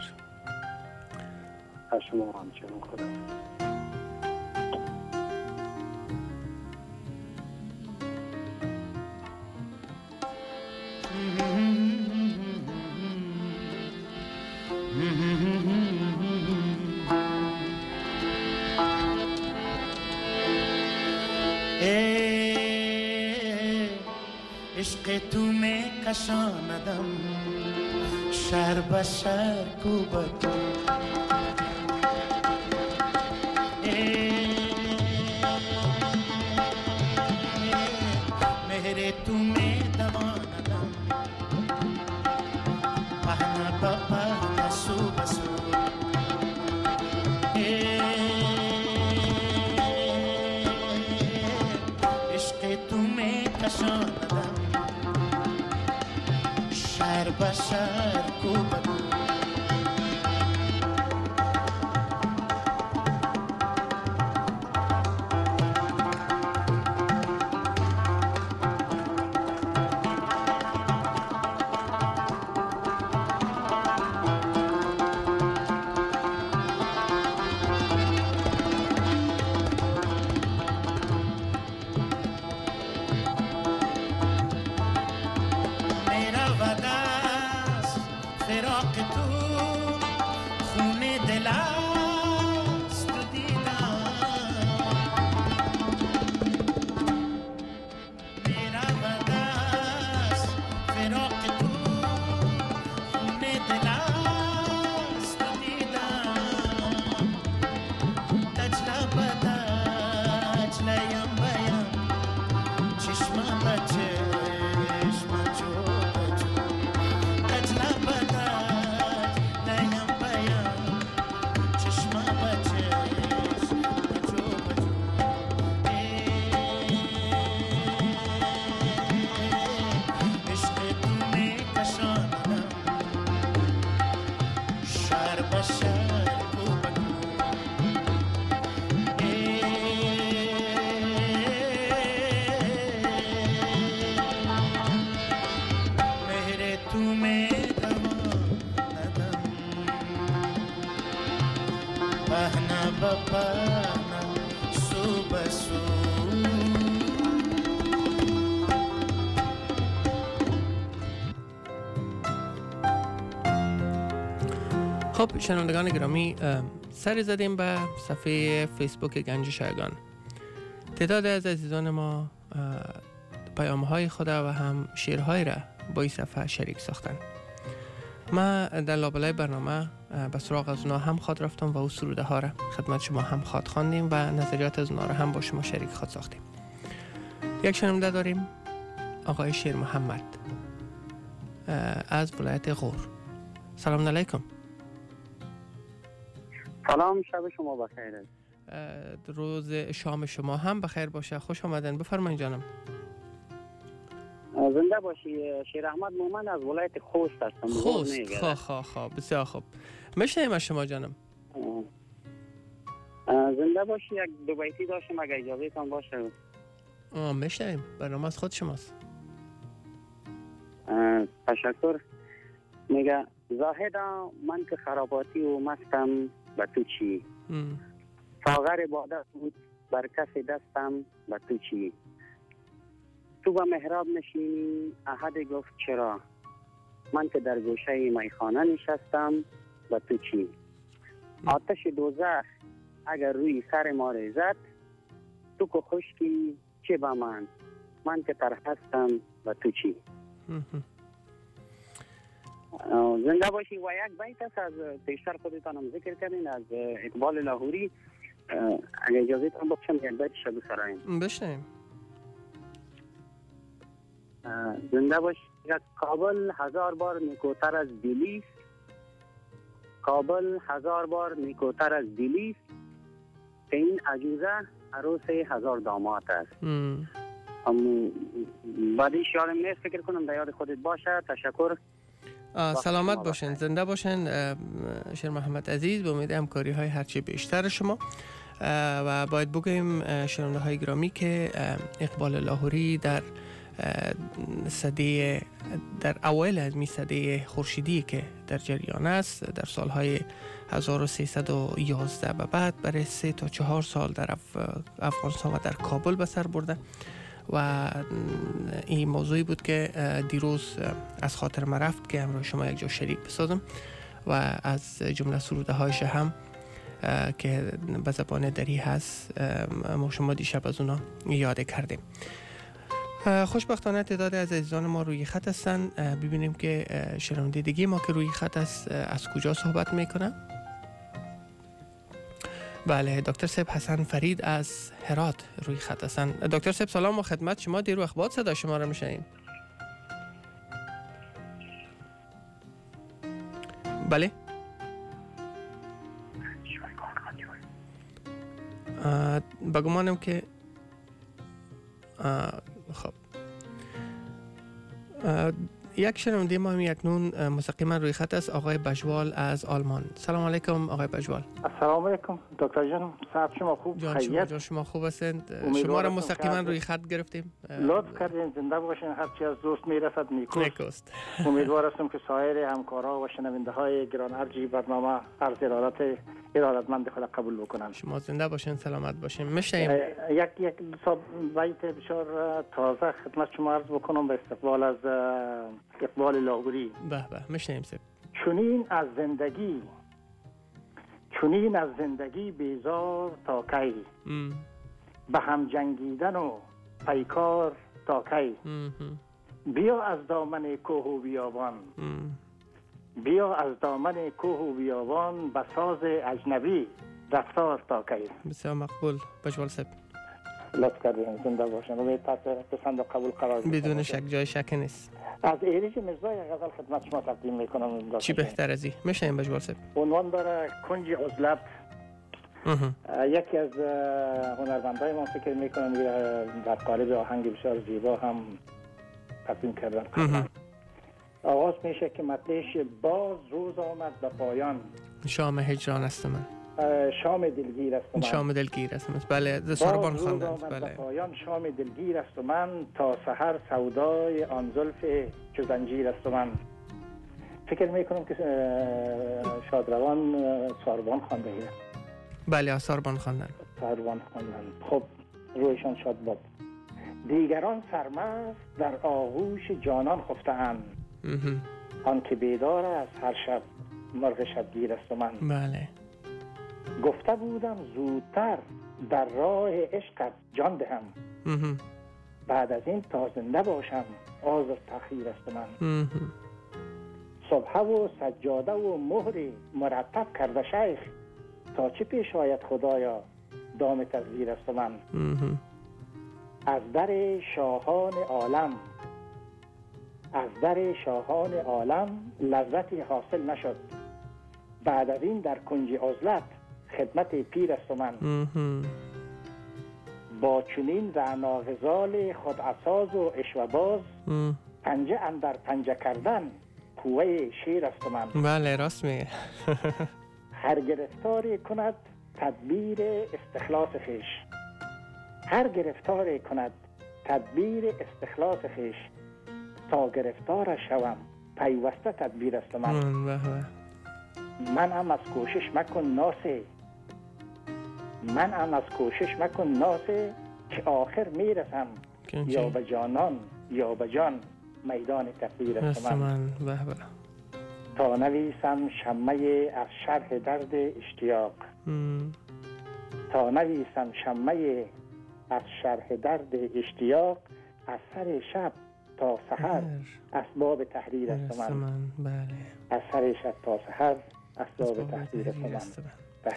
شما همچنان. خدا. عشق تو میں کشاندم شهر به شهر کو به کو. کشاندم شهر به شهر کو بگو خب شنوندگان گرامی، سر زدیم به صفحه فیسبوک گنج شایگان. تعداد از عزیزان ما پیام‌های خود و هم شعرهای را با این صفحه شریک ساختن. ما در لابلای برنامه به سراغ از اونا هم خواد رفتم و او سروده ها را خدمت شما هم خواد خواندیم و نظریات از اونا را هم با شما شریک خواد ساختیم. یک شنونده داریم، آقای شیر محمد از ولایت غور. سلام علیکم. سلام، شب شما بخیر. روز شام شما هم بخیر باشه. خوش آمدن، بفرمایید جانم. زنده باشی. شیر احمد مومن از ولایت خوست هستم. خوست. بسیار خوب. میشنیم از شما جانم. زنده باشی. یک دو بیتی داشتم اگر اجازه تان باشه. میشنیم، برنامه از خود شماست. تشکر. میگه زاهدا من که خراباتی و مستم به تو چی؟ ساغر باده بود بر کف دستم به تو چی؟ تو به محراب نشینی احد گفت چرا؟ من که در گوشه میخانه نشستم به تو چی؟ آتش دوزخ اگر روی سر ما ریزد تو که خشکی چه به من که تر هستم به تو چی؟ زنده باشی. و یک بیت است از پیشتر خودتانم ذکر کردین از اقبال لاهوری. اگر اجازه تان بخشم یک بیت شب سرایم بشنیم. زنده باشی. کابل 1000 بار نیکوتر از دلی است. کابل 1000 بار نیکوتر از دلی است که این عجوزه عروس 1000 داماد است. بعدی شیارم نیست فکر کنم در یاد خودت باشه. تشکر. سلامت باشین، زنده باشین شیر محمد عزیز. به امید همکاری های هرچی بیشتر شما. و باید بگویم شنونده های گرامی که اقبال لاهوری در اوایل از می سده خورشیدی که در جریان است، در سالهای 1311 به بعد برای 3 تا 4 سال در افغانستان و در کابل به سر برده و این موضوعی بود که دیروز از خاطر ما رفت که امروز شما یک جا شریک بسازم و از جمله سروده هایش هم که به زبان دری هست ما شما دیشب از اونا یاد کردیم. خوشبختانه تعداد از عزیزان ما روی خط هستن. ببینیم که شنونده دیگه ما که روی خط است از کجا صحبت میکنه. بله، دکتر صاحب حسن فرید از هرات روی خط هستن. دکتر صاحب سلام و خدمت شما. دیر و اخبار صدا شما رو میشنیم. بله. بگمانم که خب یک شنونده ما می اکنون مستقیما روی خط است، آقای بجوال از آلمان. سلام علیکم آقای بجوال. السلام علیکم دکتر جان، صحت شما خوب؟ جان شما خوب هستند؟ شما را مستقیما روی خط گرفتیم. لطف کردین، زنده باشین. هر چی از دوست میرسد نیکوست. امیدوار هستم که سایر همکارا و شنونده های گران ارجی برنامه عرض ارادتمند خود قبول بکنن. شما زنده باشین، سلامت باشین. میشیم یک بیت بسیار تازه خدمت شما عرض بکنم به استقبال از اقبال لاهوری. به میشیم سب. چونین از زندگی بیزار تا کی، به هم جنگیدن و پیکار تا کی، بیا از دامن کوه و بیابان، بیا از دامن کوه و بیابان، به ساز اجنبی رفتار تا کی. بسیار مقبول بجوال صاحب، لطف کردین، زنده باشین. امید پسند و قبول قرار بدید. بدون شک، جای شک نیست. از ایریج مرزا یک غزل خدمت شما تقدیم میکنم. چی بهتر از این؟ میشیم بجوال صاحب. عنوان داره کنج عزلت. یکی از هنرمندای ما فکر میکنم در قالب آهنگ بسیار زیبا هم تقدیم کردن. آغاز میشه که مطلعش باز روز آمد به پایان، شام هجران است من، شام دلگیر است من، شام دلگیر است من. بله، ساربان خواندند. بله، پایان شام دلگیر است من، تا سحر سودای آن زلف چو زنجیر است من. فکر میکنم که شادروان ساربان خوانده است. بله، ساربان خواندن. خب رویشان شاد باد. دیگران سرمست در آغوش جانان خفته‌اند، آن که بیدار است هر شب مرغ شبگیر است من. بله، گفته بودم زودتر در راه عشقت جان دهم، بعد از این تا زنده باشم عذر تأخیر است من. صبح و سجاده و مهر مرتب کرده شیخ، تا چه پیش آید خدایا دام تزویر است من. از در شاهان عالم لذتی حاصل نشد، بعد از این در کنج عزلت خدمت پیر است من. با چنین رعنا غزال خودعساز و عشوه‌باز، پنجه اندر پنجه کردن کوه شیر است من. بله، راست میگه. هر گرفتاری کند تدبیر استخلاص خویش، هر گرفتاری کند تدبیر استخلاص خویش، تا گرفتار شوم پیوسته تدبیر است من. من هم از کوشش مکن ناسه، که آخر میرسم یا به جانان یا به جان میدان تقدیر است من. تا نویسم شمه از شرح درد اشتیاق، تا نویسم شمه از شرح درد اشتیاق، از سر شب تا سحر اسباب تحریر است من. از سر شب تا سحر اسباب تحریر است من.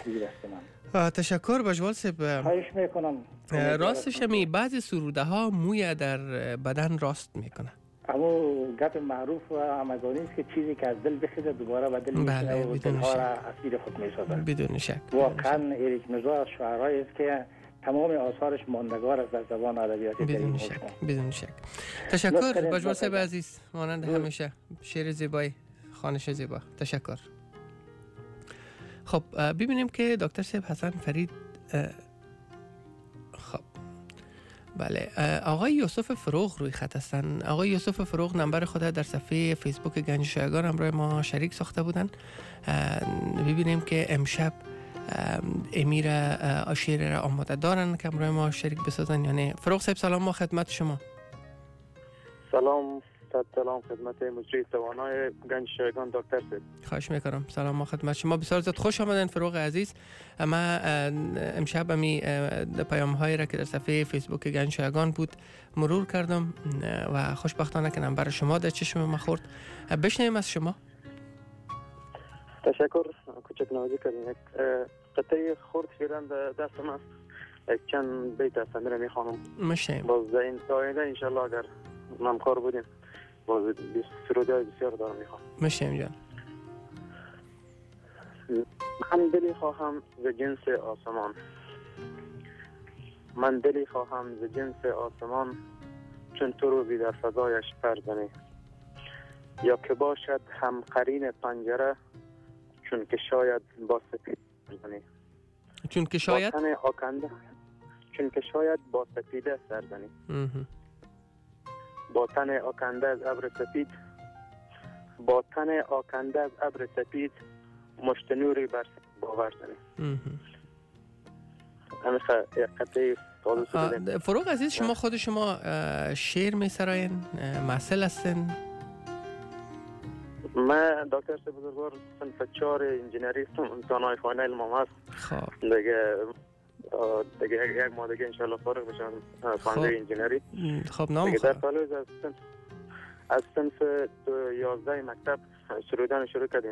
تشکر بجوال صاحب. خواهش میکنم. راستش می بعضی سروده ها موی در بدن راست میکنه. اما گپ معروف و همگانی است که چیزی که از دل بخیزه دوباره به دل میشینه و دلها را اسیر خود میسازه. بدون شک. واقعا ایریک مرزا از شاعرایی است که تمام آثارش ماندگار است در زبان ادبیات بدون شک. بدون شک. تشکر بجوال صاحب عزیز، مانند همیشه شعر زیبای، خوانش زیبا. تشکر. خب ببینیم که دکتر صاحب حسن فرید. خب بله، آقای یوسف فروغ روی خط هستن. آقای یوسف فروغ نمبر خود در صفحه فیسبوک گنج شایگان همراه ما شریک ساخته بودن. ببینیم که امشب امیر شعر را آماده دارن که همراه ما شریک بسازن یا نه. فروغ صاحب سلام، ما خدمت شما. سلام خدمت مجری توانای گنج شایگان دکتر صاحب. خواهش میکنم. سلام ما خدمت شما. بسیار زیاد خوش آمدن فروغ عزیز. ما امشب همی پیام هایی را که در صفحه فیسبوک گنج شایگان بود مرور کردم و خوشبختانه که نمبر شما در چشم ما خورد. بشنویم از شما. تشکر، کوچک نوازی کردین. یک قطعه خورد فعلا دستم است، یک چند بیت از سندره میخوانم. مشیم باز در این آینده انشالله اگر همکار بودیم باز سرودهای بسیار دارم میخوام. مشیم جان. من دلی خواهم ز جنس آسمان، من دلی خواهم ز جنس آسمان، چون تو رو بی در فضایش پر زنی. یا که باشد همقرین پنجره چون که شاید با سپید سرزنی. چون که شاید با تن آکنده چون که شاید با سپیده سرزنی. با تن آکنده از ابر سپید با تن آکنده از ابر سپید مشت نوری بر باور زنی. همیشه قطعه فروغ عزیز، شما خود شما شعر می سراین؟ محصل هستین؟ من دکتر بزرگوار صنف 4 انجینری هستم. امتحانات فاینال ما هست. خب دیگه یک ماه دیگه انشالله فارغ بشم خواننده انجینری. خب نام در پالوز از صنف 11 مکتب شروع کردیم.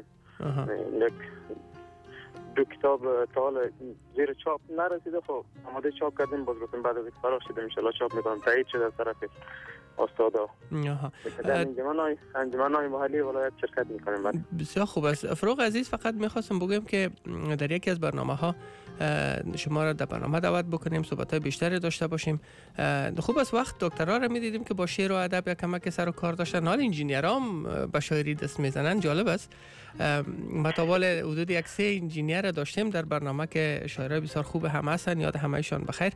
دو کتاب تا حالا زیر چاپ نرسیده. خب آماده چاپ کردیم، باز گفتیم بعد از اینکه فارغ شدیم ان شاء الله چاپ میکنم. تایید شده از طرف استادا. در انجمن‌های محلی ولایت شرکت میکنیم. بسیار خوب است. فروغ عزیز، فقط میخواستم بگم که در یکی از برنامه‌ها شما را در برنامه دعوت بکنیم، صحبت‌های بیشتری داشته باشیم. خوب است وقت دکترا را می‌دیدیم که با شعر و ادب یک کمک سر و کار داشتن، حال انجینیرام به شاعری دست میزنن. جالب است. ما تا حدود یک 3 انجینیر داشتیم در برنامه که شاعرای بسیار خوب هم هستن، یاد همه‌شان بخیر.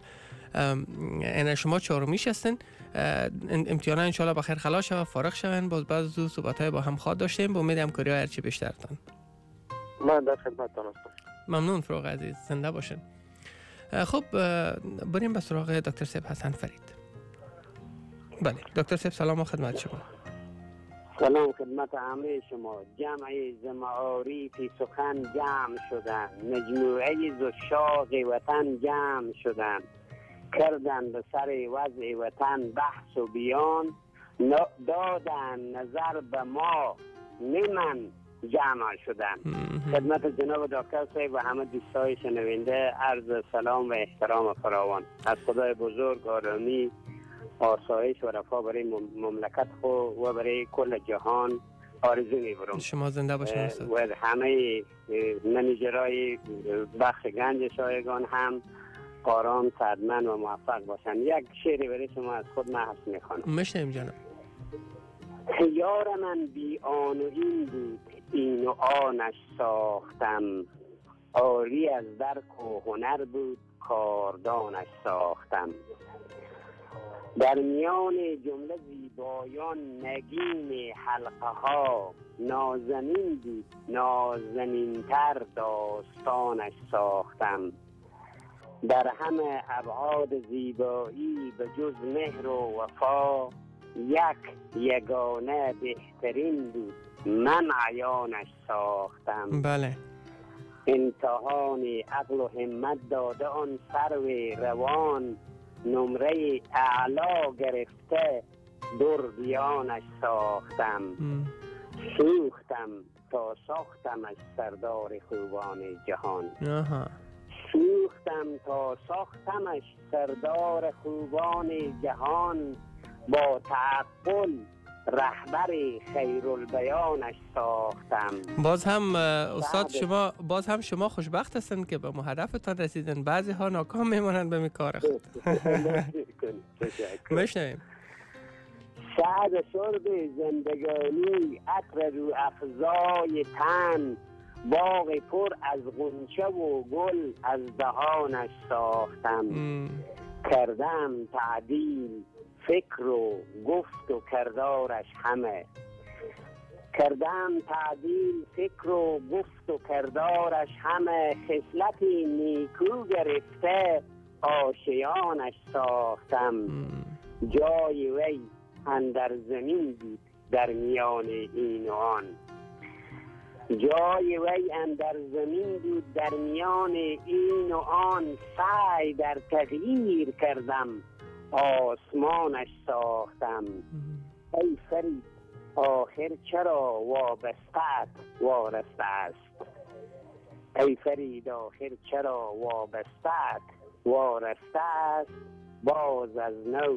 این شما چهارمیش هستین. امتحانات ان شاء الله بخیر خلاص شود، فارغ شون. باز بعد از صحبت‌های با هم خواهد داشتیم. با امید همکاری هر چی بیشترتان. من در خدمتتون هستم. ممنون فروغ عزیز، زنده باشین. خب بریم به سراغ دکتر سیب حسن فرید. بله دکتر سیب، سلام و خدمت شما. سلام خدمت همه شما. جمع زمعاری فی سخن جمع شدن، مجموعه زشاق وطن جمع شدن، کردن به سر وضع وطن بحث و بیان، دادن نظر به ما نمن جمع شدن. خدمت جناب دکتر صاحب و همه دوستای شنونده عرض سلام و احترام فراوان. از خدای بزرگ آرامی، آسایش و رفاه برای مملکت خو و برای کل جهان آرزو می‌برم. شما زنده باشین و همه منیجرای بخش گنج شایگان هم آرام، سعادتمند و موفق باشن. یک شعری برای شما از خود من حس می‌خوانم. مشنیم جانم. یار من بی آن و این بود، این و آنش ساختم، آری از درک و هنر بود، کاردانش ساختم. در میان جمله زیبایان نگین حلقه ها، نازنین بود نازنین تر داستانش ساختم. در همه ابعاد زیبایی به جز مهر و وفا، یگانه بهترین بود من عیانش ساختم. بله. امتحان عقل و همت داده آن سرو روان، نمره اعلا گرفته دردیانش ساختم. سوختم تا ساختمش سردار خوبان جهان. سوختم تا ساختمش سردار خوبان جهان، با تعقل رهبر خیرالبیانش ساختم. باز هم استاد شما خوشبخت هستند که به هدفتان رسیدن. بعضی ها ناکام میمونن به می کار خود. مشنویم. شهد شرب زندگانی، عطر رو افزای تن، باغ پر از غنچه و گل از دهانش ساختم. کردم تعدیل فکر و گفت و کردارش همه، کردم تعدیل فکر و گفت و کردارش همه، خصلتی نیکو گرفته آشیانش ساختم. جای وی اندر زمین بود در میان این و آن، جای وی اندر زمین بود در میان این و آن، سعی در تغییر کردم آسمانش ساختم. ای فرید آخر چرا وابسته‌ات وارسته است، ای فرید آخر چرا وابسته‌ات وارسته است، باز از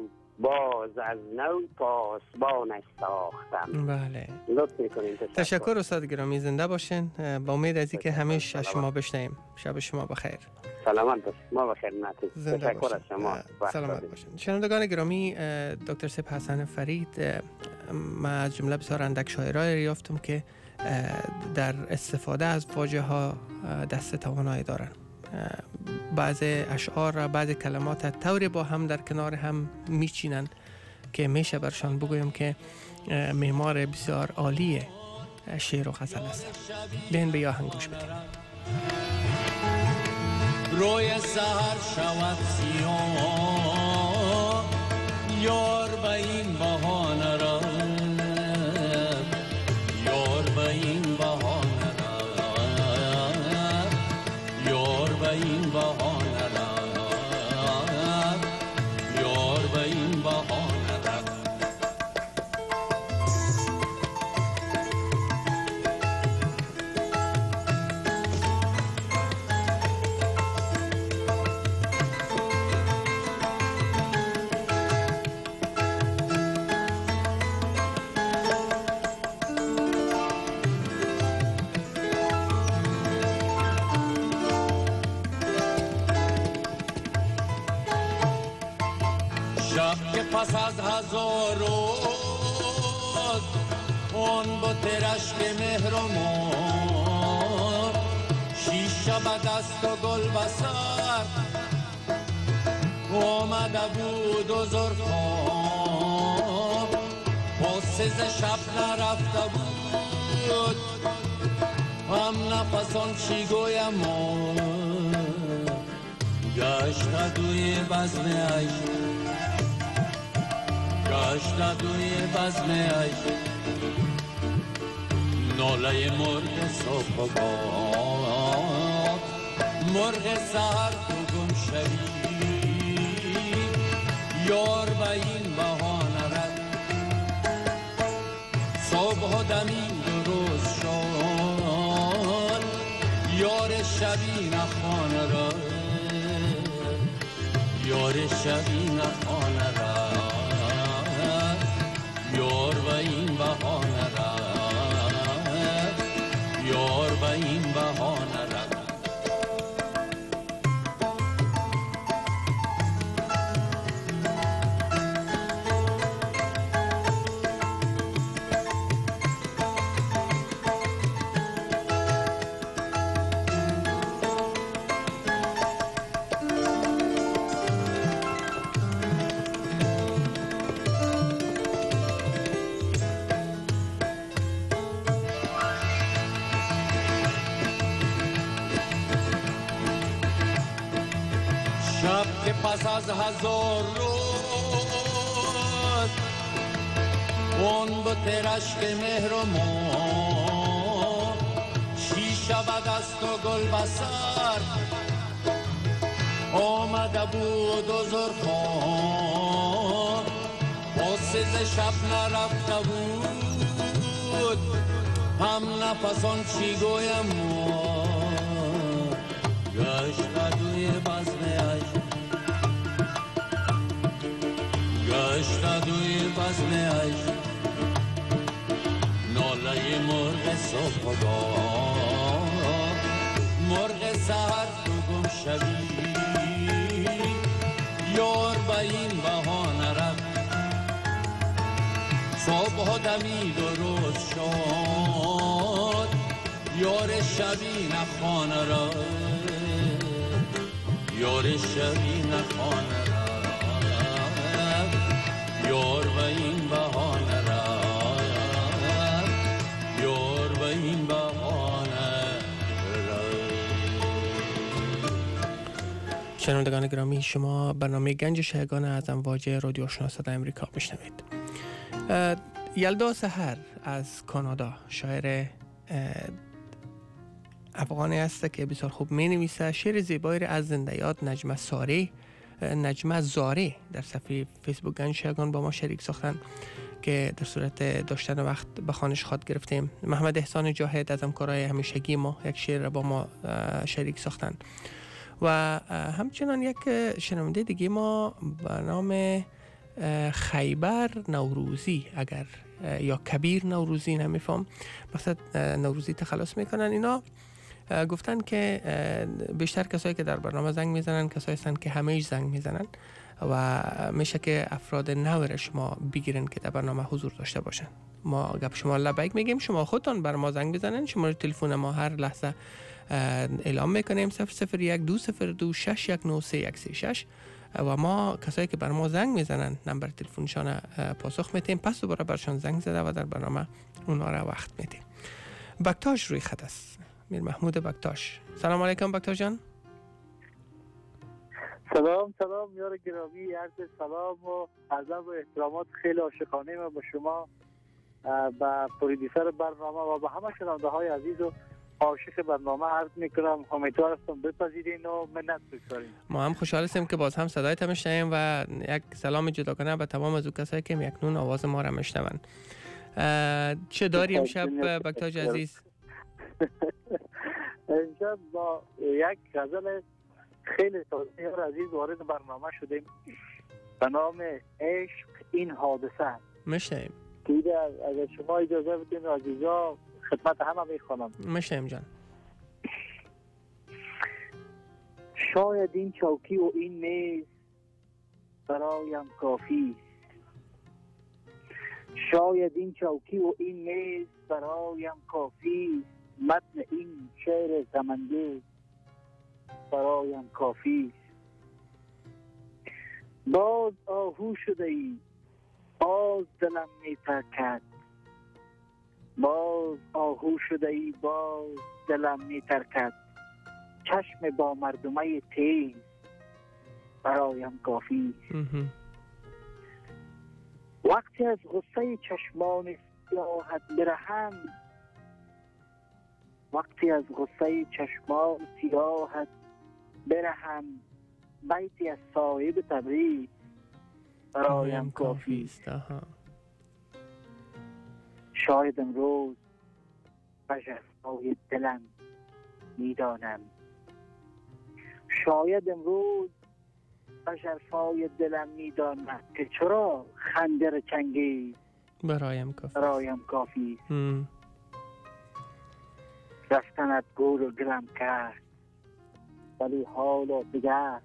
نو پاسبانش ساختم. بله. لطف میکنین. تشکر استاد گرامی، زنده باشین. با امید از اینکه همیشه از شما بشنویم. شب شما بخیر. سلامت باشید. ما بخیر. تشکر از شما. سلامت باشین. شنوندگان گرامی، دکتر سیب حسن فرید من از جمله بسیار اندک شاعرای یافتم که در استفاده از واژه ها دست توانایی دارن. بعض اشعار و بعض کلمات طوری با هم در کنار هم میچینن که میشه برشان بگویم که معمار بسیار عالی شعر و غزل است. بین به آهنگ گوش بدیم. روی سحر شود سیاه یار به این بهانه را یار به این بهانه را یار به این بهانه را یار به این بهانه را پس از هزار روز اون با ترشک مهر و مار شیشه به دست و گل بسر آمده بود و زرخان پسز شب نرفته بود هم نفسان چی گویم گشته دوی بزم عشق گشته دوی بزم عشق ناله مرغ صبح و باد مرغ سحر تو گم شوی یار به این بهانه رد صبح و دمید و روز شد یار شبی نخانه را یار شبی نخانه را یار به این بهانه را یار به این بهانه را شب که پس از هزار روز اون با ترشک مهر و مار شیشه به دست و گل بسر آمده بود و زرخان پسز شب نرفته بود هم نفسان چی گویم گشته دوی بزم عشق گشته دوی بزم عشق ناله مرغ صبح و باد مرغ سحر تو گم شوی یار به این بهانه رفت صبح و دمید و روز شد یار شبی نخانه را یار شبی نخانه را یار به این بهانه را یار به این بهانه را. شنوندگان گرامی، شما برنامه گنج شایگان از امواج رادیو آشنا صدای امریکا میشنوید. یلدا سحر از کانادا شاعر افغانی است که بسیار خوب می نویسه. شعر زیبایی را از زنده یاد نجمه زاره در صفحه فیسبوک گنج شایگان با ما شریک ساختن که در صورت داشتن وقت به خوانش خواد گرفتیم. محمد احسان جاهد از همکارای همیشگی ما یک شعر را با ما شریک ساختن و همچنان یک شنونده دیگه ما به نام خیبر نوروزی اگر یا کبیر نوروزی نمیفهم مقصد نوروزی تخلص میکنن. اینا گفتن که بیشتر کسایی که در برنامه زنگ میزنن کسایی هستن که همیشه زنگ میزنن و میشه که افراد نو را شما بگیرن که در برنامه حضور داشته باشن. ما گپ شما لبیک میگیم، شما خودتان بر ما زنگ بزنن. شماره تلفن ما هر لحظه اعلام میکنیم 001-202-619-3136 و ما کسایی که بر ما زنگ میزنن نمبر تلفنشان پاسخ میتیم، پس دوباره برشان زنگ زده و در برنامه اونا را وقت میتیم. بکتاش روی خط است، میر محمود بکتاش. سلام علیکم بکتاش جان. سلام یار گرامی، عرض سلام و ادب و احترامات خیلی عاشقانه ما به شما، با پرودیسر برنامه و با همه شنونده های عزیز و عاشق برنامه عرض میکنم. امیدوار هستم بپذیرین و منت بگذارین. ما هم خوشحال هستیم که باز هم صدایت میشنویم و یک سلام جداگانه به تمام از کسایی که اکنون آواز ما را میشنون. چه داری امشب بکتاج عزیز؟ امشب با یک غزل خیلی تازه یار عزیز وارد برنامه شدیم به نام عشق این حادثه. میشنویم که اگر شما اجازه بدین عزیزا خدمت همه میخوانم. میشنویم جان. شاید این چوکی و این میز برایم کافی، شاید این چوکی و این میز برایم کافی، متن این شعر زمنده برایم کافی. باز آهو شده ای، باز دلم میترکد، باز آهو شده ای، باز دلم میترکد، چشم با مردمه تیز برایم کافی. وقتی از غصه چشمان سیاحت برهم، وقتی از غصه چشمان سیاحت برهم، بیتی از صاحب تبریز برایم کافی است. شاید امروز به جفای دلم میدانم، شاید امروز به جفای دلم میدانم که چرا خنجر چنگیز برایم کافی است. رفتنت گور و گلم کرد ولی حالا دیگر،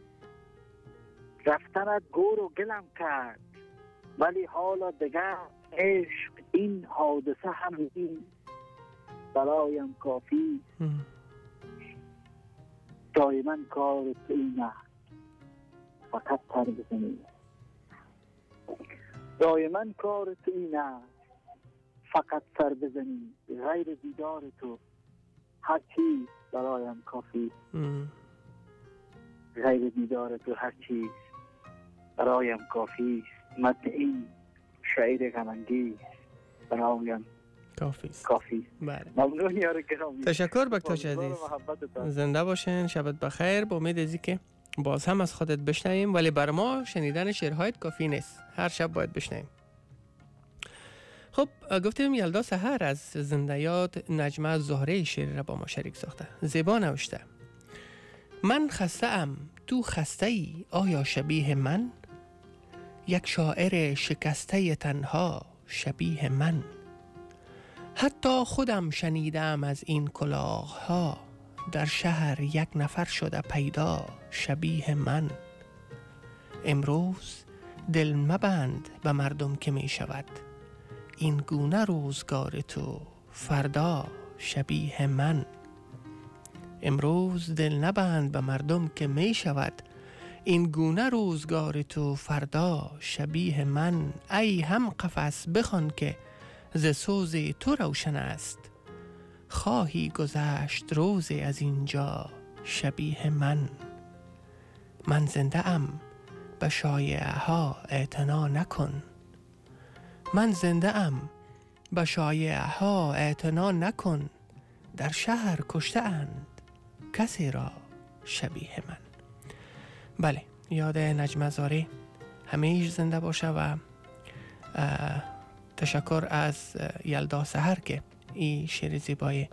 رفتنت گور و گلم کرد ولی حالا دیگر، عشق این حادثه همین برایم کافی. دائما کار تو اینه فقط سر بزنی، دائما کار تو اینه فقط سر بزنی، غیر دیدار تو هر چیز برایم کافی. غیر دیدار تو هر چیز برایم کافی. متن این شعر غم‌انگیز برایم کافی. بله. ممنون یار گرامی. تشکر بکتاش عزیز. زنده باشین. شبت بخیر. با امید ازی که باز هم از خودت بشنویم، ولی بر ما شنیدن شعرهایت کافی نیست، هر شب باید بشنویم. خب گفتیم یلدا سحر از زندیات نجمه زهره شعر را با ما شریک ساخته. زیبا نوشته: من خسته ام تو خسته ای، آیا شبیه من؟ یک شاعر شکسته تنها شبیه من. حتی خودم شنیدم از این کلاه ها، در شهر یک نفر شده پیدا شبیه من. امروز دل مبند به مردم که می شود، این گونه روزگار تو فردا شبیه من. امروز دل نبند به مردم که می شود، این گونه روزگار تو فردا شبیه من. ای هم قفس بخوان که ز سوز تو روشن است، خواهی گذشت روزی از اینجا شبیه من. من زنده ام به شایعه ها اعتنا نکن، من زنده ام به شایعه ها اعتنا نکن، در شهر کشته اند کسی را شبیه من. بله، یاد نجمه زهره همیشه زنده باشه و تشکر از یلدا سحر که این شعر زیبای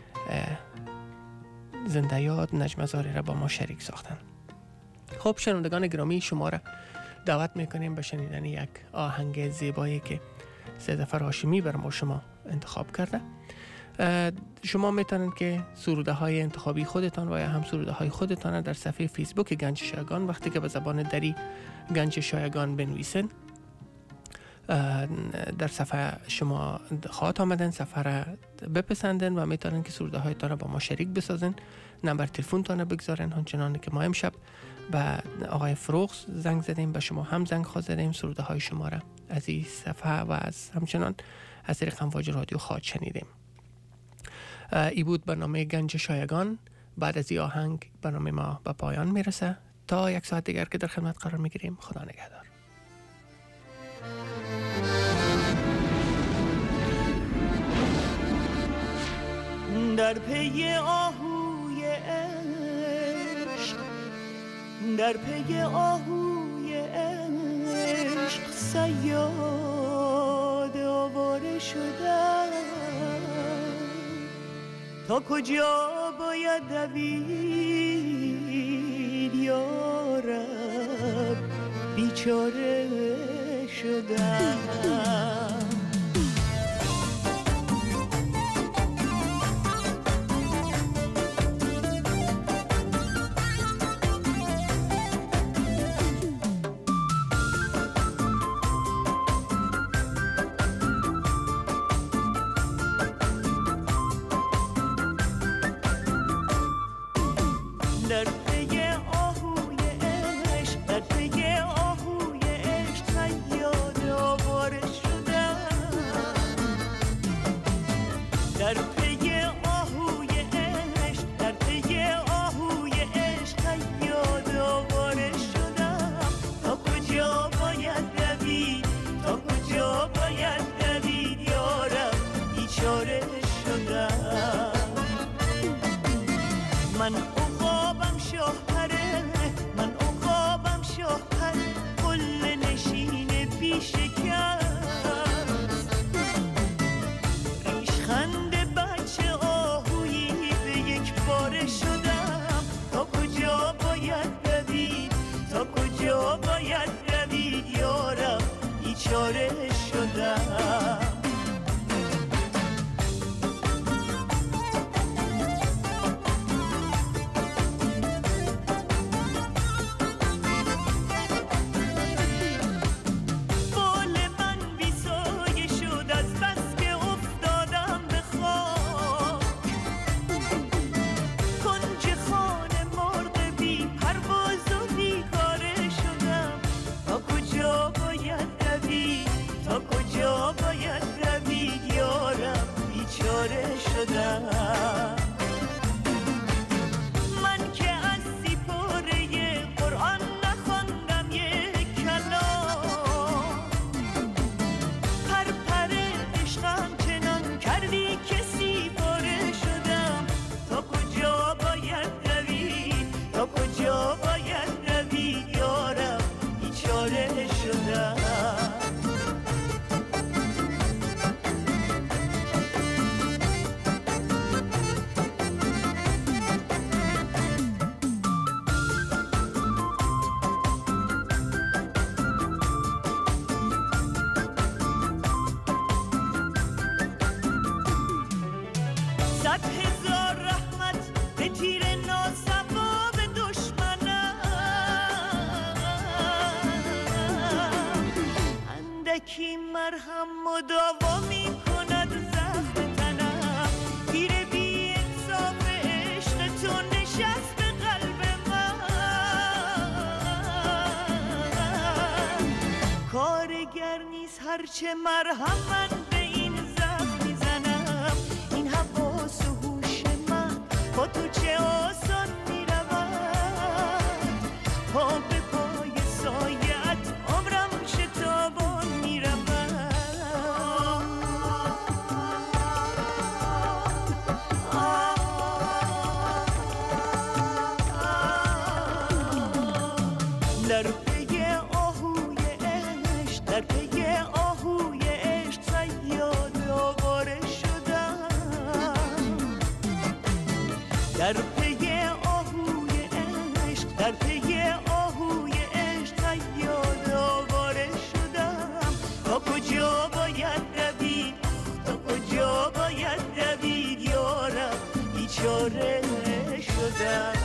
زنده یاد نجمه زهره را با ما شریک ساختن. خب شنوندگان گرامی، شما را دعوت میکنیم به شنیدن یک آهنگ زیبایی که سید ظفر هاشمی بر ما شما انتخاب کرده. شما میتونید که سروده های انتخابی خودتان و یا هم سروده های خودتان در صفحه فیسبوک گنج شایگان وقتی که به زبان دری گنج شایگان بنویسن در صفحه شما خواهد آمدن، صفحه را بپسندن و میتونن که سروده هایتان را با ما شریک بسازن، نمبر تلفن تان بگذارن. همچنان که ما امشب به آقای فروغ زنگ زدیم، به شما هم زنگ خواهد زدیم، سروده های شما را از این صفحه و از همچنان از طریق امواج رادیو خواهد شنیدیم. ای بود برنامه گنج شایگان. بعد از این آهنگ برنامه ما به پایان میرسه. تا یک ساعت دیگر که در خدمت قرار میگیریم. خدا نگهدار. در پی آهوی عشق، در پی آهوی عشق صیاد آواره شدم. تا کجا باید دوید یا رب، بیچاره شدم. در پی آهوی عشق، در پی آهوی عشق صیاد آواره شدم. در پی آهوی عشق، در پی آهوی عشق صیاد آواره شدم. تا کجا باید دوید، تا کجا باید دوید یارم، بیچاره شدم. من عقابم شاهپره، من عقابم شاهپره، قله نشین بیشکست. ریشخند بچه آهویی به یک باره شدم. تا کجا باید دوید، تا کجا باید دوید یارم، بیچاره شدم. من که از سیپاره قرآن نخوندم یک کلام، پر عشقم چنان کردی که سیپاره شدم. تا کجا باید دوید، تا کجا باید دوید یارم، بیچاره شدم. کی مرهم مداوا می کند زخم تنم. گیر بی انصاف عشق تو نشست به قلب من. کارگر نیست هرچه مرهم من به این زخم میزنم. این حواس و هوش من با تو چه آسان می رود. پا به پای سایت عمرم شتابان می رود. در پی آهوی عشق، در پی آهوی عشق صیاد آواره شدم. در پی در